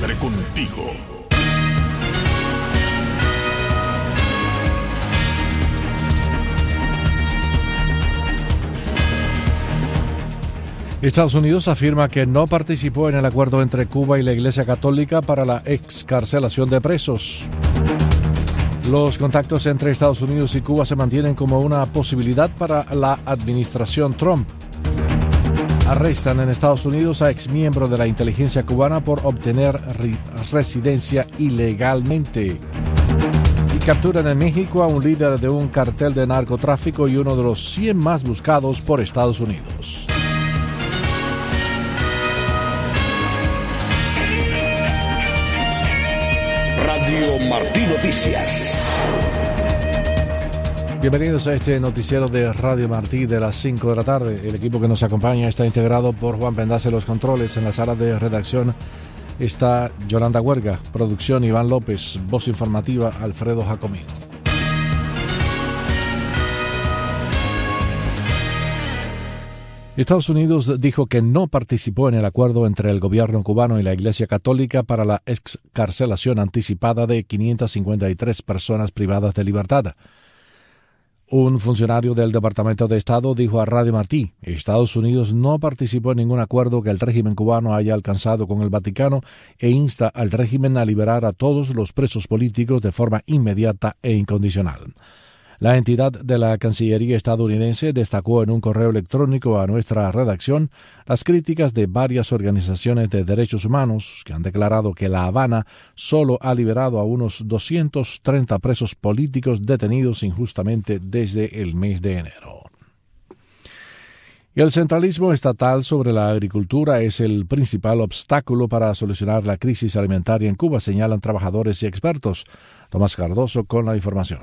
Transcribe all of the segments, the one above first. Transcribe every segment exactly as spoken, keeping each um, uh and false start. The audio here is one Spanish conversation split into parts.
Siempre contigo. Estados Unidos afirma que no participó en el acuerdo entre Cuba y la Iglesia Católica para la excarcelación de presos. Los contactos entre Estados Unidos y Cuba se mantienen como una posibilidad para la administración Trump. Arrestan en Estados Unidos a exmiembro de la inteligencia cubana por obtener re- residencia ilegalmente. Y capturan en México a un líder de un cartel de narcotráfico y uno de los cien más buscados por Estados Unidos. Radio Martí Noticias. Bienvenidos a este noticiero de Radio Martí de las cinco de la tarde. El equipo que nos acompaña está integrado por Juan Pendas en los controles. En la sala de redacción está Yolanda Huerga, producción Iván López, voz informativa Alfredo Jacomino. Estados Unidos dijo que no participó en el acuerdo entre el gobierno cubano y la Iglesia Católica para la excarcelación anticipada de quinientas cincuenta y tres personas privadas de libertad. Un funcionario del Departamento de Estado dijo a Radio Martí: Estados Unidos no participó en ningún acuerdo que el régimen cubano haya alcanzado con el Vaticano e insta al régimen a liberar a todos los presos políticos de forma inmediata e incondicional. La entidad de la Cancillería estadounidense destacó en un correo electrónico a nuestra redacción las críticas de varias organizaciones de derechos humanos que han declarado que La Habana solo ha liberado a unos doscientos treinta presos políticos detenidos injustamente desde el mes de enero. El centralismo estatal sobre la agricultura es el principal obstáculo para solucionar la crisis alimentaria en Cuba, señalan trabajadores y expertos. Tomás Cardoso con la información.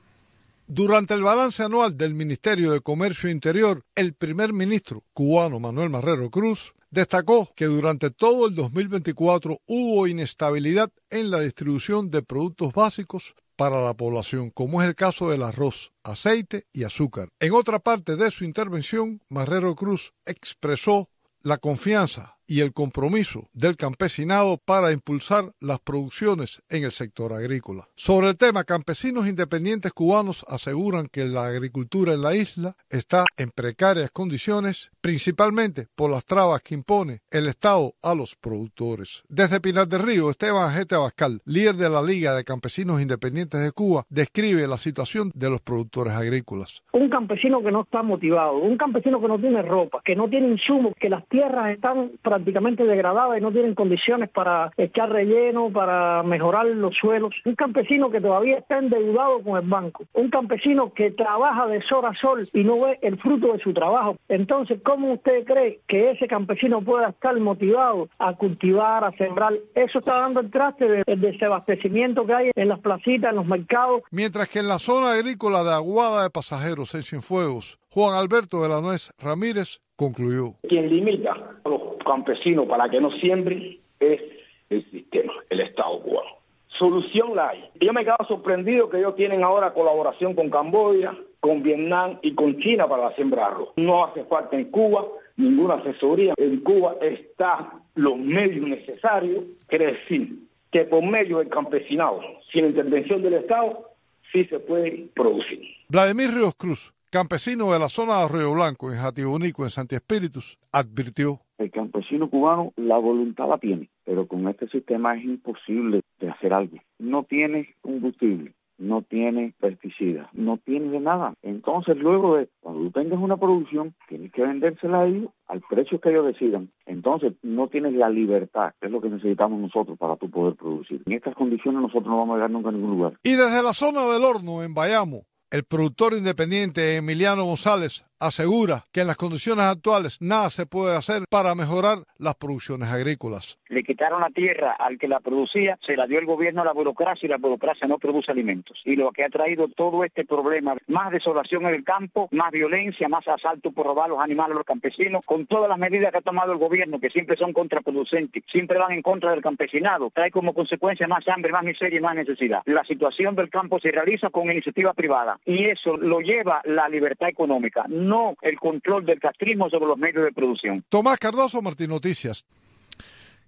Durante el balance anual del Ministerio de Comercio Interior, el primer ministro cubano Manuel Marrero Cruz destacó que durante todo el dos mil veinticuatro hubo inestabilidad en la distribución de productos básicos para la población, como es el caso del arroz, aceite y azúcar. En otra parte de su intervención, Marrero Cruz expresó la confianza y el compromiso del campesinado para impulsar las producciones en el sector agrícola. Sobre el tema, campesinos independientes cubanos aseguran que la agricultura en la isla está en precarias condiciones, principalmente por las trabas que impone el Estado a los productores. Desde Pinar del Río, Esteban Ajete Abascal, líder de la Liga de Campesinos Independientes de Cuba, describe la situación de los productores agrícolas. Un campesino que no está motivado, un campesino que no tiene ropa, que no tiene insumos, que las tierras están prácticamente degradadas y no tienen condiciones para echar relleno, para mejorar los suelos. Un campesino que todavía está endeudado con el banco. Un campesino que trabaja de sol a sol y no ve el fruto de su trabajo. Entonces, ¿cómo usted cree que ese campesino pueda estar motivado a cultivar, a sembrar? Eso está dando el traste del desabastecimiento que hay en las placitas, en los mercados. Mientras que en la zona agrícola de Aguada de Pasajeros, en Cienfuegos, Juan Alberto de la Nuez Ramírez concluyó. Quien limita a los campesinos para que no siembren es el sistema, el Estado cubano. Solución la hay. Yo me quedo sorprendido que ellos tienen ahora colaboración con Camboya, con Vietnam y con China para la siembra de arroz. No hace falta en Cuba ninguna asesoría. En Cuba están los medios necesarios, quiere decir que por medio del campesinado, sin intervención del Estado, sí se puede producir. Vladimir Ríos Cruz, campesino de la zona de Arroyo Blanco, en Jatibonico, en Santi Espíritus, advirtió. El campesino cubano la voluntad la tiene, pero con este sistema es imposible de hacer algo. No tiene combustible, no tiene pesticidas, no tiene de nada. Entonces luego de cuando tú tengas una producción, tienes que vendérsela a ellos al precio que ellos decidan. Entonces no tienes la libertad, que es lo que necesitamos nosotros para tú poder producir. En estas condiciones nosotros no vamos a llegar nunca a ningún lugar. Y desde la zona del Horno, en Bayamo, el productor independiente Emiliano González asegura que en las condiciones actuales nada se puede hacer para mejorar las producciones agrícolas. Le quitaron la tierra al que la producía, se la dio el gobierno a la burocracia y la burocracia no produce alimentos. Y lo que ha traído todo este problema, más desolación en el campo, más violencia, más asalto por robar los animales a los campesinos, con todas las medidas que ha tomado el gobierno, que siempre son contraproducentes, siempre van en contra del campesinado, trae como consecuencia más hambre, más miseria y más necesidad. La situación del campo se realiza con iniciativa privada y eso lo lleva la libertad económica, no el control del castrismo sobre los medios de producción. Tomás Cardoso, Martín Noticias.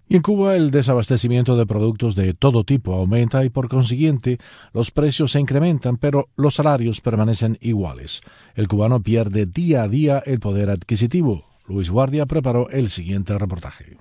Y en Cuba el desabastecimiento de productos de todo tipo aumenta y por consiguiente los precios se incrementan, pero los salarios permanecen iguales. El cubano pierde día a día el poder adquisitivo. Luis Guardia preparó el siguiente reportaje.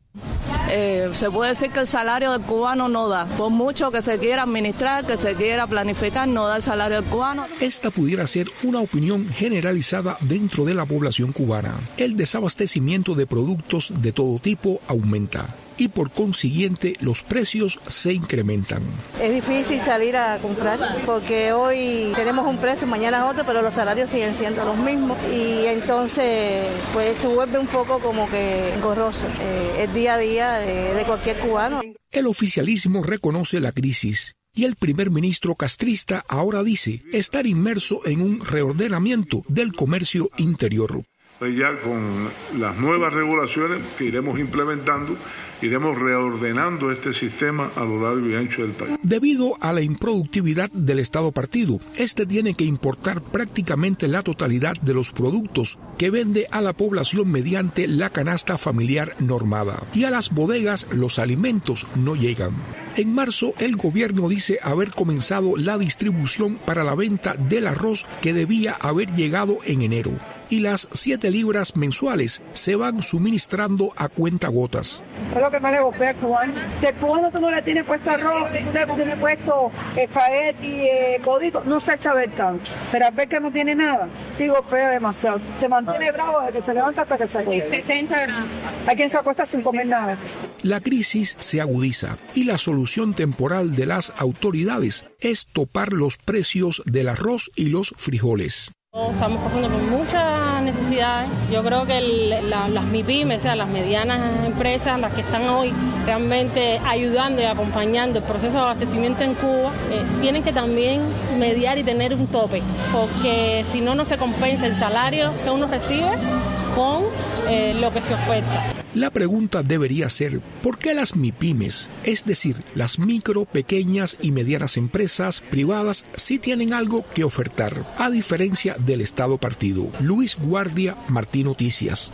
Eh, se puede decir que el salario del cubano no da. Por mucho que se quiera administrar, que se quiera planificar, no da el salario del cubano. Esta pudiera ser una opinión generalizada dentro de la población cubana. El desabastecimiento de productos de todo tipo aumenta y por consiguiente los precios se incrementan. Es difícil salir a comprar porque hoy tenemos un precio, mañana otro, pero los salarios siguen siendo los mismos y entonces pues se vuelve un poco como que engorroso eh, el día a día de, de cualquier cubano. El oficialismo reconoce la crisis y el primer ministro castrista ahora dice estar inmerso en un reordenamiento del comercio interior. Ya con las nuevas regulaciones que iremos implementando, iremos reordenando este sistema a lo largo y ancho del país. Debido a la improductividad del Estado partido, este tiene que importar prácticamente la totalidad de los productos que vende a la población mediante la canasta familiar normada. Y a las bodegas los alimentos no llegan. En marzo, el gobierno dice haber comenzado la distribución para la venta del arroz que debía haber llegado en enero. Y las siete libras mensuales se van suministrando a cuentagotas. Es lo que más le golpea al cubano. Si el cubano tú no le tienes puesto arroz, tú le tienes puesto espagueti, eh, codito, no se echa a ver tanto. Pero al ver que no tiene nada, sí golpea demasiado. Se mantiene bravo desde que se levanta hasta que se acuesta. sesenta gramos. Hay quien se acuesta sin comer nada. La crisis se agudiza y la solución temporal de las autoridades es topar los precios del arroz y los frijoles. Estamos pasando por muchas necesidades. Yo creo que el, la, las MIPYMES, o sea, las medianas empresas, las que están hoy realmente ayudando y acompañando el proceso de abastecimiento en Cuba, eh, tienen que también mediar y tener un tope, porque si no, no se compensa el salario que uno recibe con eh, lo que se oferta. La pregunta debería ser, ¿por qué las MIPYMES, es decir, las micro, pequeñas y medianas empresas privadas, sí tienen algo que ofertar, a diferencia del Estado partido? Luis Guardia, Martín Noticias.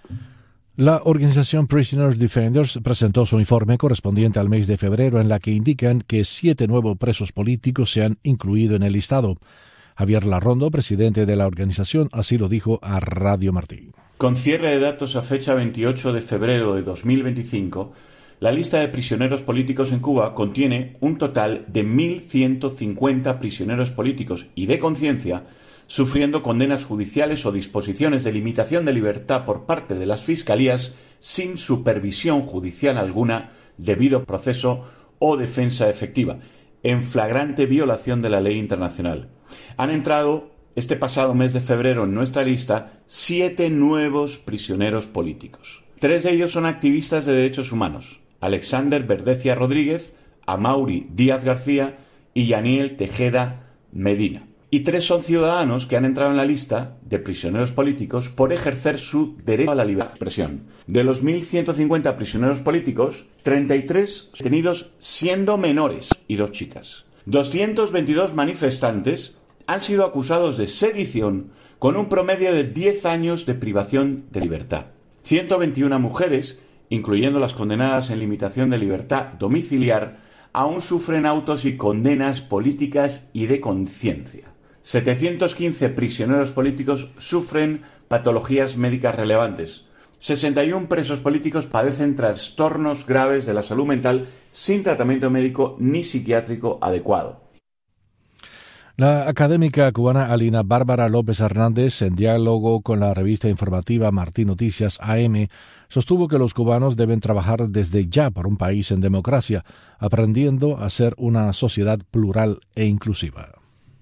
La organización Prisoners Defenders presentó su informe correspondiente al mes de febrero en la que indican que siete nuevos presos políticos se han incluido en el listado. Javier Larrondo, presidente de la organización, así lo dijo a Radio Martí. Con cierre de datos a fecha veintiocho de febrero de dos mil veinticinco, la lista de prisioneros políticos en Cuba contiene un total de mil ciento cincuenta prisioneros políticos y de conciencia sufriendo condenas judiciales o disposiciones de limitación de libertad por parte de las fiscalías sin supervisión judicial alguna, debido proceso o defensa efectiva, en flagrante violación de la ley internacional. Han entrado este pasado mes de febrero en nuestra lista siete nuevos prisioneros políticos. Tres de ellos son activistas de derechos humanos: Alexander Verdecia Rodríguez, Amaury Díaz García y Yaniel Tejeda Medina. Y tres son ciudadanos que han entrado en la lista de prisioneros políticos por ejercer su derecho a la libertad de expresión. De los mil ciento cincuenta prisioneros políticos, treinta y tres detenidos siendo menores y dos chicas. doscientos veintidós manifestantes han sido acusados de sedición con un promedio de diez años de privación de libertad. ciento veintiuna mujeres, incluyendo las condenadas en limitación de libertad domiciliar, aún sufren autos y condenas políticas y de conciencia. setecientos quince prisioneros políticos sufren patologías médicas relevantes. sesenta y uno presos políticos padecen trastornos graves de la salud mental sin tratamiento médico ni psiquiátrico adecuado. La académica cubana Alina Bárbara López Hernández, en diálogo con la revista informativa Martín Noticias A M, sostuvo que los cubanos deben trabajar desde ya por un país en democracia, aprendiendo a ser una sociedad plural e inclusiva.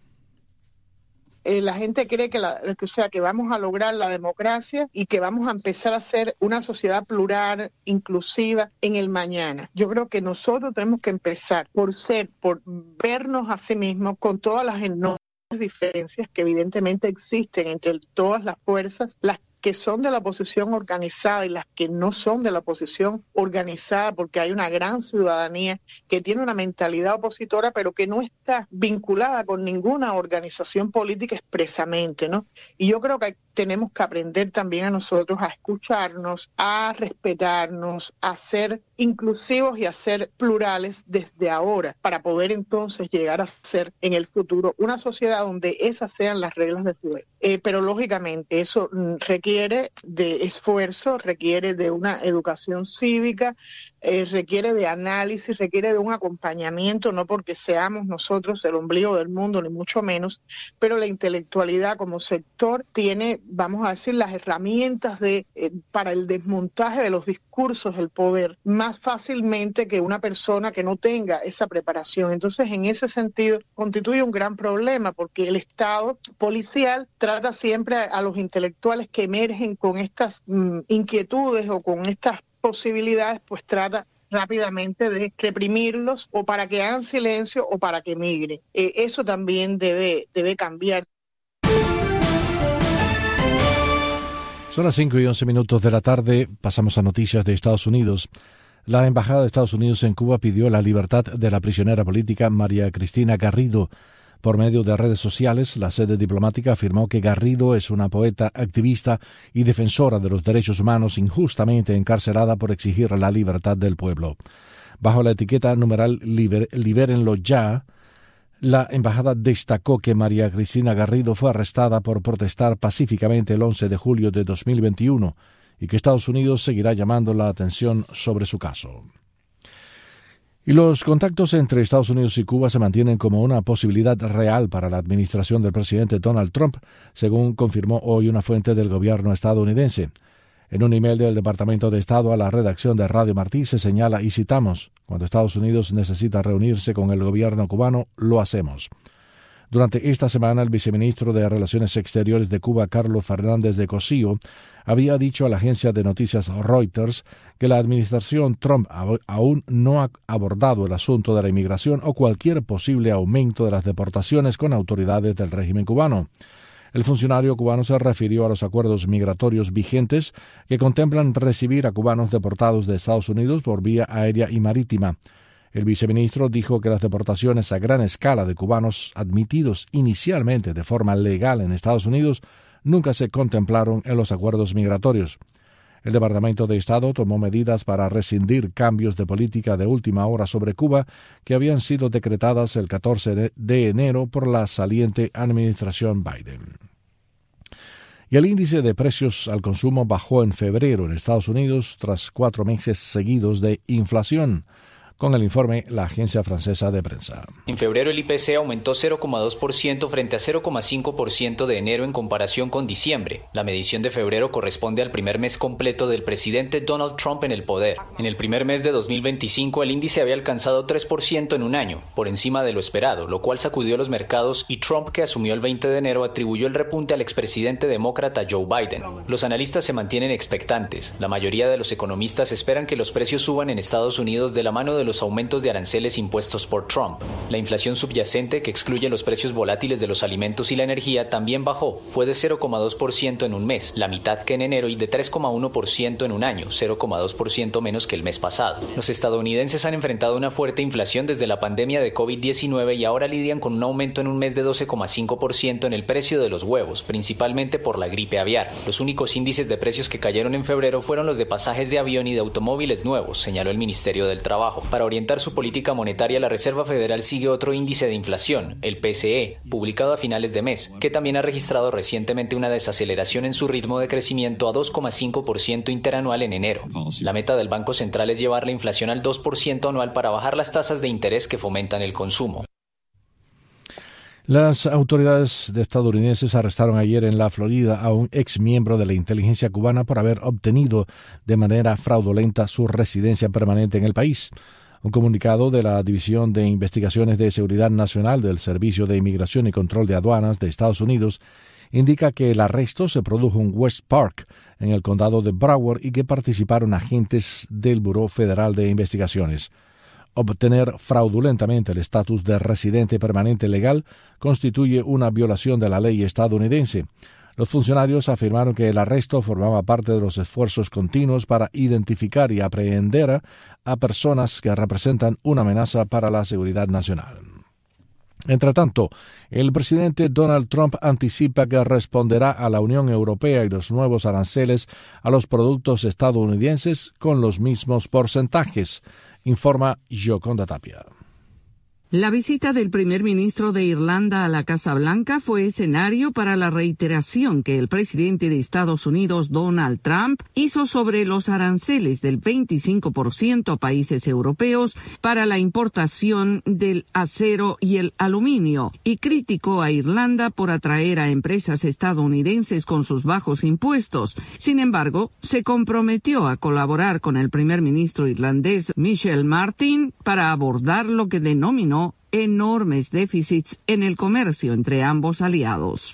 Eh, la gente cree que, la, que, o sea, que vamos a lograr la democracia y que vamos a empezar a ser una sociedad plural, inclusiva en el mañana. Yo creo que nosotros tenemos que empezar por ser, por vernos a sí mismos con todas las enormes diferencias que evidentemente existen entre todas las fuerzas, las que son de la oposición organizada y las que no son de la oposición organizada, porque hay una gran ciudadanía que tiene una mentalidad opositora, pero que no está vinculada con ninguna organización política expresamente, ¿no? Y yo creo que tenemos que aprender también a nosotros a escucharnos, a respetarnos, a ser inclusivos y a ser plurales desde ahora, para poder entonces llegar a ser en el futuro una sociedad donde esas sean las reglas de juego. Eh, pero lógicamente eso requiere de esfuerzo, requiere de una educación cívica, eh, requiere de análisis, requiere de un acompañamiento, no porque seamos nosotros el ombligo del mundo, ni mucho menos, pero la intelectualidad como sector tiene, vamos a decir, las herramientas de eh, para el desmontaje de los discursos del poder más fácilmente que una persona que no tenga esa preparación. Entonces, en ese sentido, constituye un gran problema, porque el Estado policial trata siempre a, a los intelectuales que emergen con estas mm, inquietudes o con estas posibilidades, pues trata rápidamente de reprimirlos o para que hagan silencio o para que migren. Eh, eso también debe, debe cambiar. Son las cinco y once minutos de la tarde. Pasamos a noticias de Estados Unidos. La Embajada de Estados Unidos en Cuba pidió la libertad de la prisionera política María Cristina Garrido. Por medio de redes sociales, la sede diplomática afirmó que Garrido es una poeta, activista y defensora de los derechos humanos injustamente encarcelada por exigir la libertad del pueblo. Bajo la etiqueta numeral Liber, Libérenlo ya, la embajada destacó que María Cristina Garrido fue arrestada por protestar pacíficamente el once de julio de dos mil veintiuno y que Estados Unidos seguirá llamando la atención sobre su caso. Y los contactos entre Estados Unidos y Cuba se mantienen como una posibilidad real para la administración del presidente Donald Trump, según confirmó hoy una fuente del gobierno estadounidense. En un email del Departamento de Estado a la redacción de Radio Martí se señala, y citamos, cuando Estados Unidos necesita reunirse con el gobierno cubano, lo hacemos. Durante esta semana, el viceministro de Relaciones Exteriores de Cuba, Carlos Fernández de Cosío, había dicho a la agencia de noticias Reuters que la administración Trump aún no ha abordado el asunto de la inmigración o cualquier posible aumento de las deportaciones con autoridades del régimen cubano. El funcionario cubano se refirió a los acuerdos migratorios vigentes que contemplan recibir a cubanos deportados de Estados Unidos por vía aérea y marítima. El viceministro dijo que las deportaciones a gran escala de cubanos admitidos inicialmente de forma legal en Estados Unidos nunca se contemplaron en los acuerdos migratorios. El Departamento de Estado tomó medidas para rescindir cambios de política de última hora sobre Cuba que habían sido decretadas el catorce de enero por la saliente administración Biden. Y el índice de precios al consumo bajó en febrero en Estados Unidos tras cuatro meses seguidos de inflación. Con el informe, la agencia francesa de prensa. En febrero el I P C aumentó cero coma dos por ciento frente a cero coma cinco por ciento de enero en comparación con diciembre. La medición de febrero corresponde al primer mes completo del presidente Donald Trump en el poder. En el primer mes de dos mil veinticinco el índice había alcanzado tres por ciento en un año, por encima de lo esperado, lo cual sacudió los mercados y Trump, que asumió el veinte de enero, atribuyó el repunte al expresidente demócrata Joe Biden. Los analistas se mantienen expectantes. La mayoría de los economistas esperan que los precios suban en Estados Unidos de la mano de los los aumentos de aranceles impuestos por Trump. La inflación subyacente, que excluye los precios volátiles de los alimentos y la energía, también bajó. Fue de cero coma dos por ciento en un mes, la mitad que en enero, y de tres coma uno por ciento en un año, cero coma dos por ciento menos que el mes pasado. Los estadounidenses han enfrentado una fuerte inflación desde la pandemia de COVID diecinueve y ahora lidian con un aumento en un mes de doce coma cinco por ciento en el precio de los huevos, principalmente por la gripe aviar. Los únicos índices de precios que cayeron en febrero fueron los de pasajes de avión y de automóviles nuevos, señaló el Ministerio del Trabajo. Para orientar su política monetaria, la Reserva Federal sigue otro índice de inflación, el P C E, publicado a finales de mes, que también ha registrado recientemente una desaceleración en su ritmo de crecimiento a dos coma cinco por ciento interanual en enero. La meta del Banco Central es llevar la inflación al dos por ciento anual para bajar las tasas de interés que fomentan el consumo. Las autoridades estadounidenses arrestaron ayer en la Florida a un ex miembro de la inteligencia cubana por haber obtenido de manera fraudulenta su residencia permanente en el país. Un comunicado de la División de Investigaciones de Seguridad Nacional del Servicio de Inmigración y Control de Aduanas de Estados Unidos indica que el arresto se produjo en West Park, en el condado de Broward, y que participaron agentes del Buró Federal de Investigaciones. Obtener fraudulentamente el estatus de residente permanente legal constituye una violación de la ley estadounidense. Los funcionarios afirmaron que el arresto formaba parte de los esfuerzos continuos para identificar y aprehender a personas que representan una amenaza para la seguridad nacional. Entre tanto, el presidente Donald Trump anticipa que responderá a la Unión Europea y los nuevos aranceles a los productos estadounidenses con los mismos porcentajes, informa Yoconda Tapia. La visita del primer ministro de Irlanda a la Casa Blanca fue escenario para la reiteración que el presidente de Estados Unidos, Donald Trump, hizo sobre los aranceles del veinticinco por ciento a países europeos para la importación del acero y el aluminio, y criticó a Irlanda por atraer a empresas estadounidenses con sus bajos impuestos. Sin embargo, se comprometió a colaborar con el primer ministro irlandés, Michel Martin, para abordar lo que denominó enormes déficits en el comercio entre ambos aliados.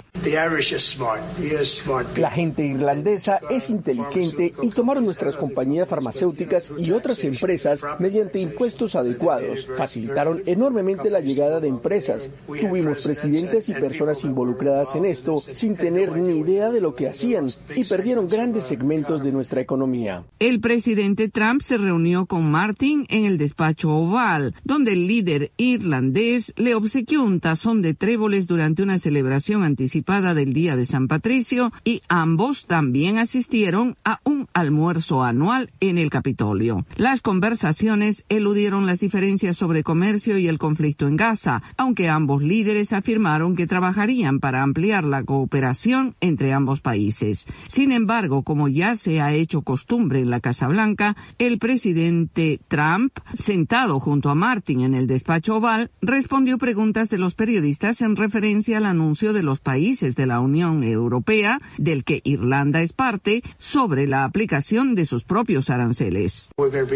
La gente irlandesa es inteligente y tomaron nuestras compañías farmacéuticas y otras empresas mediante impuestos adecuados. Facilitaron enormemente la llegada de empresas. Tuvimos presidentes y personas involucradas en esto sin tener ni idea de lo que hacían y perdieron grandes segmentos de nuestra economía. El presidente Trump se reunió con Martin en el despacho Oval, donde el líder irlandés le obsequió un tazón de tréboles durante una celebración anticipada del Día de San Patricio, y ambos también asistieron a un almuerzo anual en el Capitolio. Las conversaciones eludieron las diferencias sobre comercio y el conflicto en Gaza, aunque ambos líderes afirmaron que trabajarían para ampliar la cooperación entre ambos países. Sin embargo, como ya se ha hecho costumbre en la Casa Blanca, el presidente Trump, sentado junto a Martin en el despacho Oval, respondió preguntas de los periodistas en referencia al anuncio de los países de la Unión Europea, del que Irlanda es parte, sobre la aplicación de sus propios aranceles.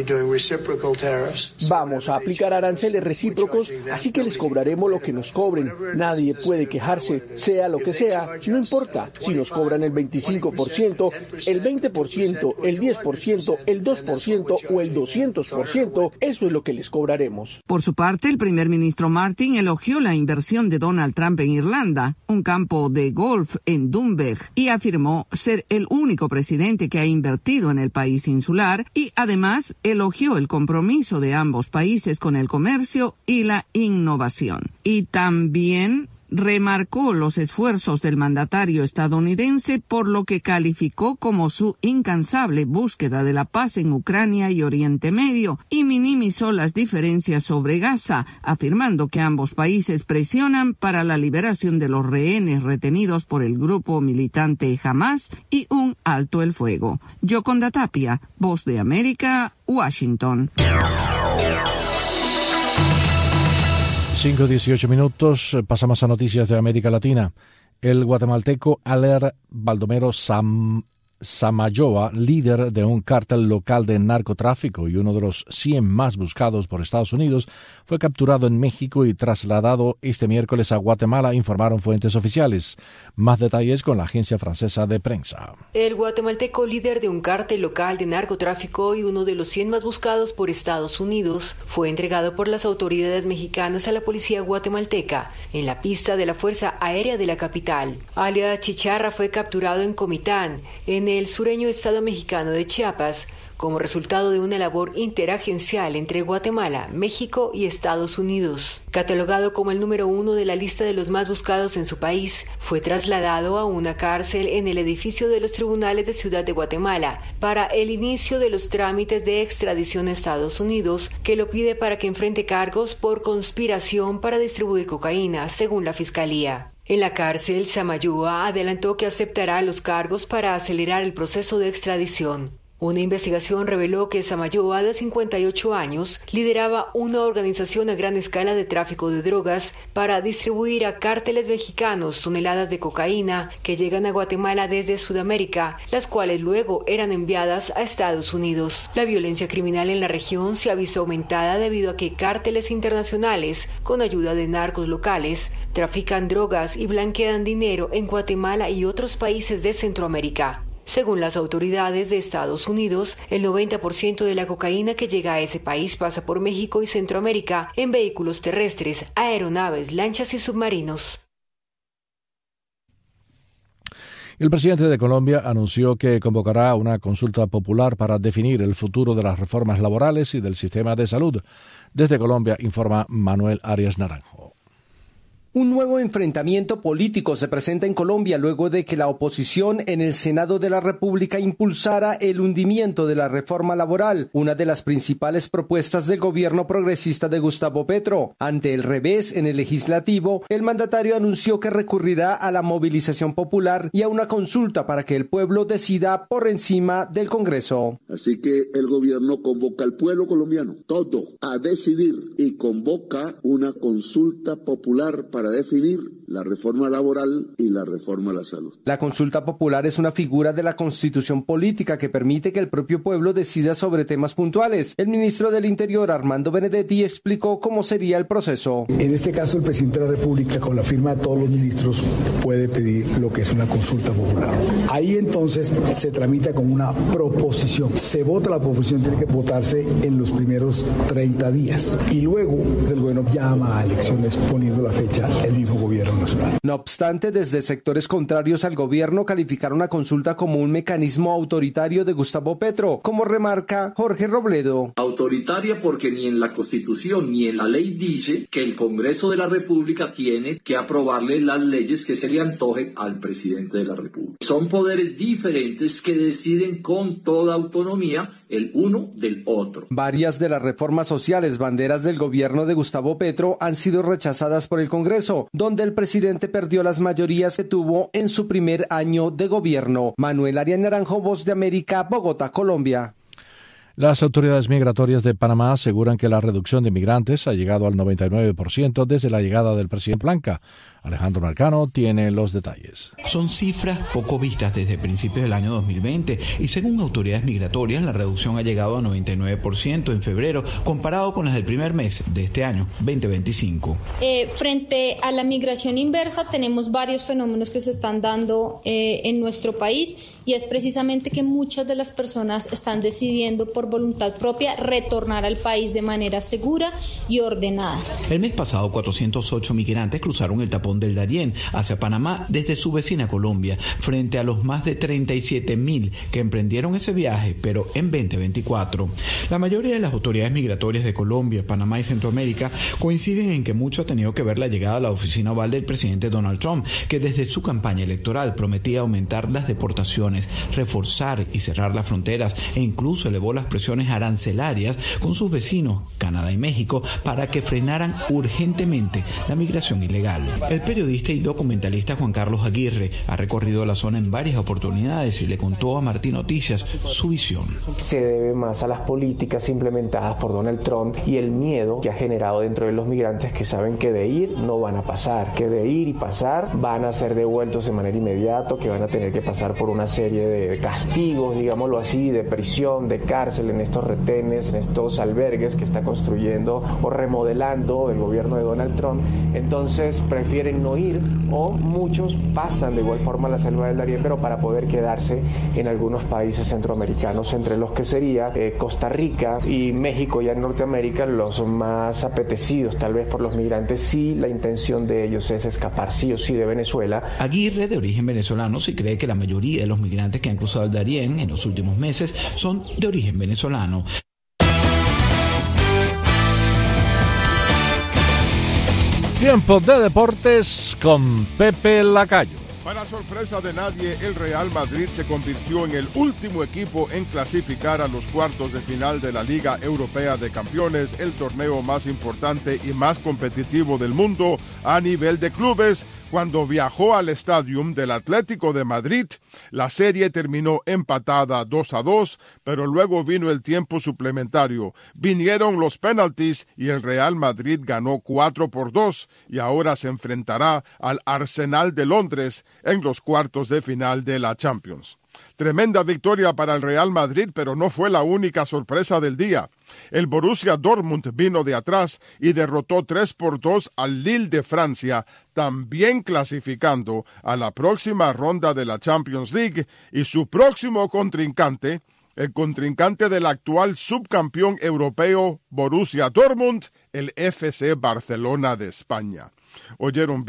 Vamos a aplicar aranceles recíprocos, así que les cobraremos lo que nos cobren. Nadie puede quejarse, sea lo que sea, no importa si nos cobran el veinticinco por ciento, el veinte por ciento, el diez por ciento, el dos por ciento o el doscientos por ciento, eso es lo que les cobraremos. Por su parte, el primer ministro Martin elogió la inversión de Donald Trump en Irlanda, un campo de golf en Dunbeg, y afirmó ser el único presidente que ha invertido en el país insular, y además elogió el compromiso de ambos países con el comercio y la innovación. Y también remarcó los esfuerzos del mandatario estadounidense por lo que calificó como su incansable búsqueda de la paz en Ucrania y Oriente Medio, y minimizó las diferencias sobre Gaza, afirmando que ambos países presionan para la liberación de los rehenes retenidos por el grupo militante Hamas y un alto el fuego. Yoconda Tapia, Voz de América, Washington. cinco dieciocho minutos, pasamos a noticias de América Latina. El guatemalteco Aler Baldomero Sam, Samayoa, líder de un cártel local de narcotráfico y uno de los cien más buscados por Estados Unidos, fue capturado en México y trasladado este miércoles a Guatemala, informaron fuentes oficiales. Más detalles con la agencia francesa de prensa. El guatemalteco, líder de un cártel local de narcotráfico y uno de los cien más buscados por Estados Unidos, fue entregado por las autoridades mexicanas a la policía guatemalteca en la pista de la Fuerza Aérea de la capital. Alias Chicharra fue capturado en Comitán, en el sureño estado mexicano de Chiapas, como resultado de una labor interagencial entre Guatemala, México y Estados Unidos. Catalogado como el número uno de la lista de los más buscados en su país, fue trasladado a una cárcel en el edificio de los tribunales de Ciudad de Guatemala para el inicio de los trámites de extradición a Estados Unidos, que lo pide para que enfrente cargos por conspiración para distribuir cocaína, según la Fiscalía. En la cárcel, Samayoa adelantó que aceptará los cargos para acelerar el proceso de extradición. Una investigación reveló que Samayoa, de cincuenta y ocho años, lideraba una organización a gran escala de tráfico de drogas para distribuir a cárteles mexicanos toneladas de cocaína que llegan a Guatemala desde Sudamérica, las cuales luego eran enviadas a Estados Unidos. La violencia criminal en la región se ha visto aumentada debido a que cárteles internacionales, con ayuda de narcos locales, trafican drogas y blanquean dinero en Guatemala y otros países de Centroamérica. Según las autoridades de Estados Unidos, el noventa por ciento de la cocaína que llega a ese país pasa por México y Centroamérica en vehículos terrestres, aeronaves, lanchas y submarinos. El presidente de Colombia anunció que convocará una consulta popular para definir el futuro de las reformas laborales y del sistema de salud. Desde Colombia informa Manuel Arias Naranjo. Un nuevo enfrentamiento político se presenta en Colombia luego de que la oposición en el Senado de la República impulsara el hundimiento de la reforma laboral, una de las principales propuestas del gobierno progresista de Gustavo Petro. Ante el revés en el legislativo, el mandatario anunció que recurrirá a la movilización popular y a una consulta para que el pueblo decida por encima del Congreso. Así que el gobierno convoca al pueblo colombiano, todo, a decidir y convoca una consulta popular para para definir la reforma laboral y la reforma a la salud. La consulta popular es una figura de la Constitución política que permite que el propio pueblo decida sobre temas puntuales. El ministro del Interior, Armando Benedetti, explicó cómo sería el proceso. En este caso, el presidente de la República, con la firma de todos los ministros, puede pedir lo que es una consulta popular. Ahí entonces se tramita como una proposición. Se vota la proposición, tiene que votarse en los primeros treinta días. Y luego el gobierno llama a elecciones poniendo la fecha el mismo gobierno nacional. No obstante, desde sectores contrarios al gobierno calificaron la consulta como un mecanismo autoritario de Gustavo Petro, como remarca Jorge Robledo. Autoritaria porque ni en la Constitución ni en la ley dice que el Congreso de la República tiene que aprobarle las leyes que se le antojen al presidente de la República. Son poderes diferentes que deciden con toda autonomía el uno del otro. Varias de las reformas sociales, banderas del gobierno de Gustavo Petro, han sido rechazadas por el Congreso, donde el presidente perdió las mayorías que tuvo en su primer año de gobierno. Manuel Arias Naranjo, Voz de América, Bogotá, Colombia. Las autoridades migratorias de Panamá aseguran que la reducción de migrantes ha llegado al noventa y nueve por ciento desde la llegada del presidente Blanca. Alejandro Marcano tiene los detalles. Son cifras poco vistas desde principios del año dos mil veinte y según autoridades migratorias la reducción ha llegado a noventa y nueve por ciento en febrero comparado con las del primer mes de este año veinte veinticinco. Eh, frente a la migración inversa tenemos varios fenómenos que se están dando eh, en nuestro país y es precisamente que muchas de las personas están decidiendo por voluntad propia retornar al país de manera segura y ordenada. El mes pasado cuatrocientos ocho migrantes cruzaron el tapón del Darién hacia Panamá desde su vecina Colombia, frente a los más de treinta y siete mil que emprendieron ese viaje, pero en veinte veinticuatro. La mayoría de las autoridades migratorias de Colombia, Panamá y Centroamérica coinciden en que mucho ha tenido que ver la llegada a la oficina oval del presidente Donald Trump, que desde su campaña electoral prometía aumentar las deportaciones, reforzar y cerrar las fronteras e incluso elevó las presiones arancelarias con sus vecinos, Canadá y México, para que frenaran urgentemente la migración ilegal. El periodista y documentalista Juan Carlos Aguirre ha recorrido la zona en varias oportunidades y le contó a Martín Noticias su visión. Se debe más a las políticas implementadas por Donald Trump y el miedo que ha generado dentro de los migrantes que saben que de ir no van a pasar, que de ir y pasar van a ser devueltos de manera inmediata, que van a tener que pasar por una serie de castigos, digámoslo así, de prisión, de cárcel en estos retenes, en estos albergues que está construyendo o remodelando el gobierno de Donald Trump. Entonces prefieren no ir o muchos pasan de igual forma a la selva del Darién, pero para poder quedarse en algunos países centroamericanos, entre los que sería eh, Costa Rica y México, ya en Norteamérica, los más apetecidos tal vez por los migrantes, si la intención de ellos es escapar sí o sí de Venezuela. Aguirre, de origen venezolano, sí cree que la mayoría de los migrantes que han cruzado el Darién en los últimos meses son de origen venezolano. Tiempo de deportes con Pepe Lacayo. Para sorpresa de nadie, el Real Madrid se convirtió en el último equipo en clasificar a los cuartos de final de la Liga Europea de Campeones, el torneo más importante y más competitivo del mundo a nivel de clubes. Cuando viajó al estadio del Atlético de Madrid, la serie terminó empatada dos a dos, pero luego vino el tiempo suplementario. Vinieron los penaltis y el Real Madrid ganó cuatro por dos y ahora se enfrentará al Arsenal de Londres en los cuartos de final de la Champions. Tremenda victoria para el Real Madrid, pero no fue la única sorpresa del día. El Borussia Dortmund vino de atrás y derrotó tres por dos al Lille de Francia, también clasificando a la próxima ronda de la Champions League, y su próximo contrincante, el contrincante del actual subcampeón europeo Borussia Dortmund, el F C Barcelona de España. Oyeron bien.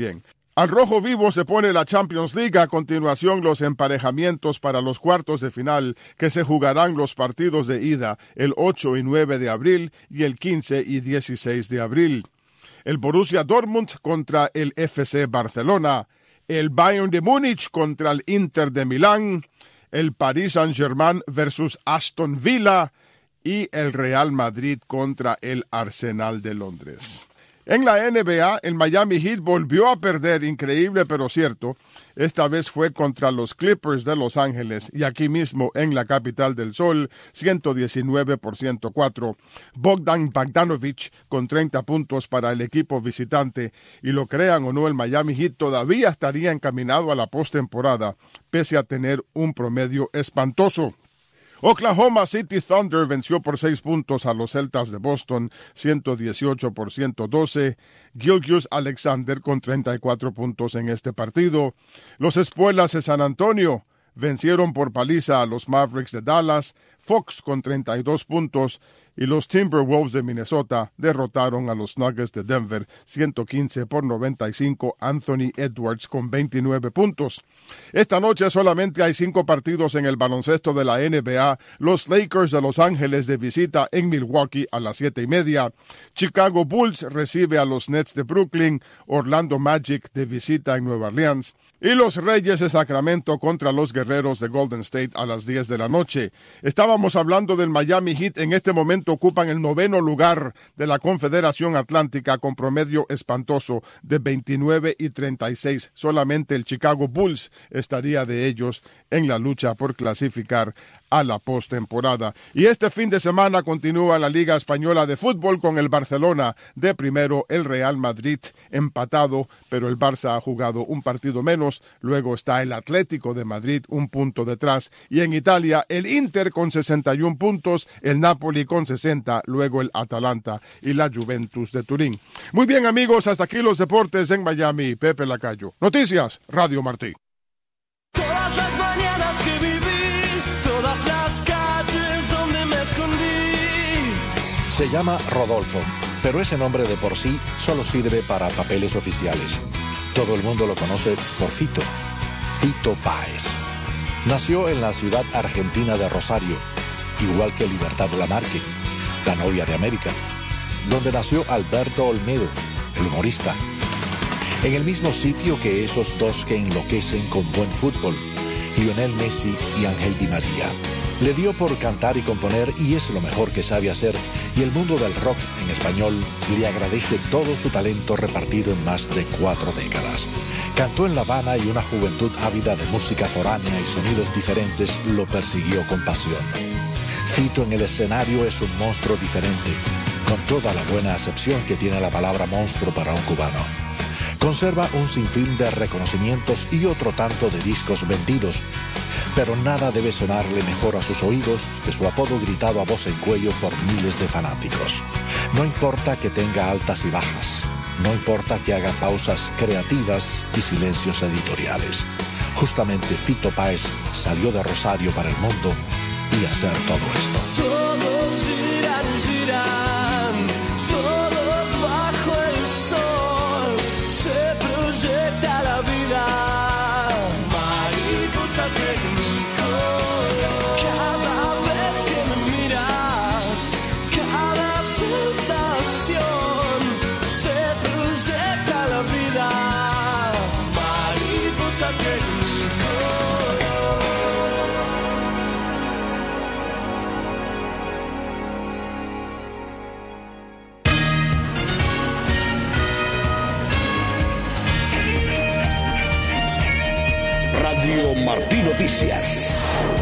Al rojo vivo se pone la Champions League. A continuación, los emparejamientos para los cuartos de final, que se jugarán los partidos de ida el ocho y nueve de abril y el quince y dieciséis de abril. El Borussia Dortmund contra el F C Barcelona, el Bayern de Múnich contra el Inter de Milán, el Paris Saint-Germain versus Aston Villa y el Real Madrid contra el Arsenal de Londres. En la N B A, el Miami Heat volvió a perder, increíble pero cierto. Esta vez fue contra los Clippers de Los Ángeles y aquí mismo en la capital del sol, ciento diecinueve por ciento cuatro. Bogdan Bogdanovic con treinta puntos para el equipo visitante. Y lo crean o no, el Miami Heat todavía estaría encaminado a la postemporada, pese a tener un promedio espantoso. Oklahoma City Thunder venció por seis puntos a los Celtas de Boston, ciento dieciocho por ciento doce. Gilgeous Alexander con treinta y cuatro puntos en este partido. Los Espuelas de San Antonio vencieron por paliza a los Mavericks de Dallas. Fox con treinta y dos puntos y los Timberwolves de Minnesota derrotaron a los Nuggets de Denver ciento quince por noventa y cinco. Anthony Edwards con veintinueve puntos. Esta noche solamente hay cinco partidos en el baloncesto de la N B A. Los Lakers de Los Ángeles de visita en Milwaukee a las siete y media. Chicago Bulls recibe a los Nets de Brooklyn. Orlando Magic de visita en Nueva Orleans. Y los Reyes de Sacramento contra los Guerreros de Golden State a las diez de la noche. Estábamos hablando del Miami Heat. En este momento ocupan el noveno lugar de la Confederación Atlántica con promedio espantoso de veintinueve y treinta y seis. Solamente el Chicago Bulls estaría de ellos en la lucha por clasificar a la postemporada. Y este fin de semana continúa la Liga Española de Fútbol con el Barcelona de primero, el Real Madrid empatado, pero el Barça ha jugado un partido menos. Luego está el Atlético de Madrid un punto detrás. Y en Italia el Inter con sesenta y un puntos, el Napoli con sesenta, luego el Atalanta y la Juventus de Turín. Muy bien amigos, hasta aquí los deportes en Miami. Pepe Lacayo. Noticias, Radio Martí. Todas las mañanas que viví, todas las calles donde me escondí. Se llama Rodolfo, pero ese nombre de por sí solo sirve para papeles oficiales. Todo el mundo lo conoce por Fito, Fito Páez. Nació en la ciudad argentina de Rosario, igual que Libertad Lamarque, la novia de América, donde nació Alberto Olmedo, el humorista. En el mismo sitio que esos dos que enloquecen con buen fútbol, Lionel Messi y Ángel Di María. Le dio por cantar y componer y es lo mejor que sabe hacer, y el mundo del rock en español le agradece todo su talento repartido en más de cuatro décadas. Cantó en La Habana y una juventud ávida de música foránea y sonidos diferentes lo persiguió con pasión. Fito en el escenario es un monstruo diferente, con toda la buena acepción que tiene la palabra monstruo para un cubano. Conserva un sinfín de reconocimientos y otro tanto de discos vendidos, pero nada debe sonarle mejor a sus oídos que su apodo gritado a voz en cuello por miles de fanáticos. No importa que tenga altas y bajas, no importa que haga pausas creativas y silencios editoriales. Justamente Fito Páez salió de Rosario para el mundo y hacer todo esto. Todos giran, giran, todos bajo el sol, se proyecta la vida, mariposa técnico. Cada vez que me miras, cada sensación, se proyecta la vida, mariposa técnico. Radio Martí Noticias.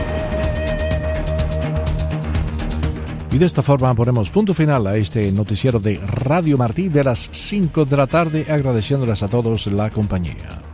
Y de esta forma ponemos punto final a este noticiero de Radio Martí de las cinco de la tarde, agradeciéndoles a todos la compañía.